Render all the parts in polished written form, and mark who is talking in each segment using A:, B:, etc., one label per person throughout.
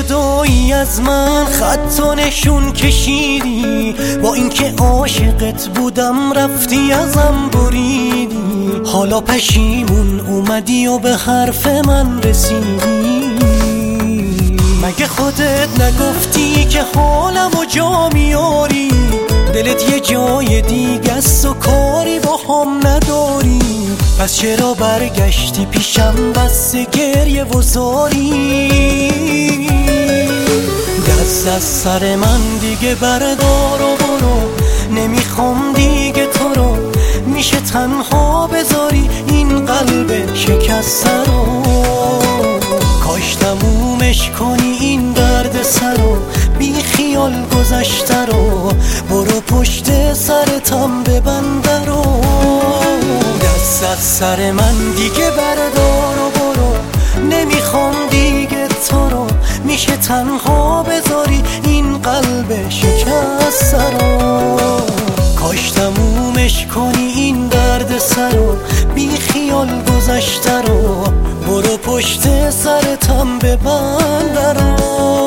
A: جدایی از من خط و نشون کشیدی، با اینکه عاشقت بودم رفتی ازم بریدی. حالا پشیمون اومدی و به حرف من رسیدی. مگه خودت نگفتی که حالمو جا میاری؟ دلت یه جای دیگه است و کاری با هم نداری. پس چرا برگشتی پیشم بس گریه و زاری؟ دست از سر من دیگه بردار و برو، نمیخوام دیگه تو رو. میشه تنها بذاری این قلب شکسته رو؟ کاش تمومش کنی این درد سر رو، بی خیال گذشته رو. برو پشت سرتم ببنده رو. دست از سر من دیگه بردار و برو، نمیخوام دیگه تو رو. میشه تنها بذاری این قلب شکسته رو؟ کاش تمومش کنی این درد سر رو، بی خیال گذشته رو. برو پشت سرتم ببنده رو.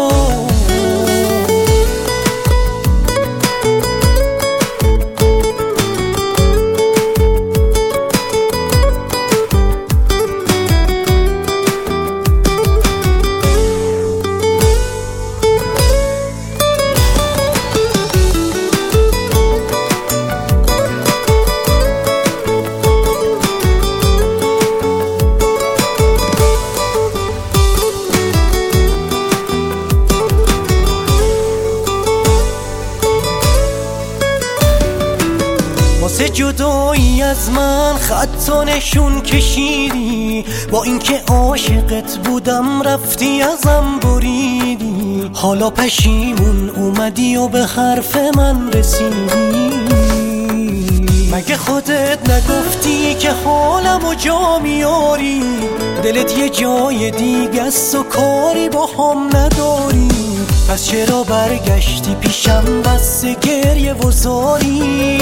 A: واسه جدایی از من خط و نشون کشیدی، با اینکه عاشقت بودم رفتی ازم بریدی. حالا پشیمون اومدی و به حرف من رسیدی. مگه خودت نگفتی که حالمو جا میاری؟ دلت یه جای دیگه است و کاری با هم نداری. پس چرا برگشتی پیشم بس گریه و زاری؟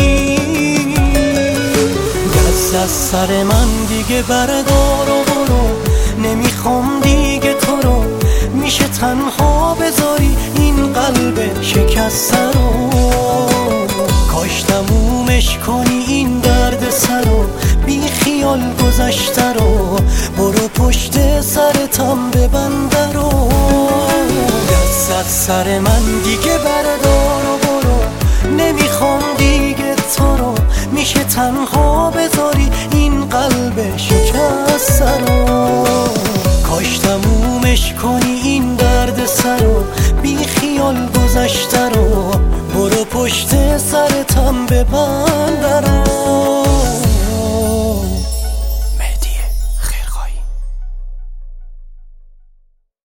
A: دست از سر من دیگه بردار و برو، نمیخوام دیگه تو رو. میشه تنها بذاری این قلب شکسته رو؟ کاش تمومش کنی این درد سر رو، بی خیال گذشته رو. برو پشت سرتم ببنده رو. دست از سر من دیگه بردار و برو، نمیخوام دیگه تو رو. میشه تنها بذاری این قلب شکسته رو؟ کاش تمومش کنی این درد سر رو، بی خیال گذشته رو. برو پشت سرتم ببنده رو.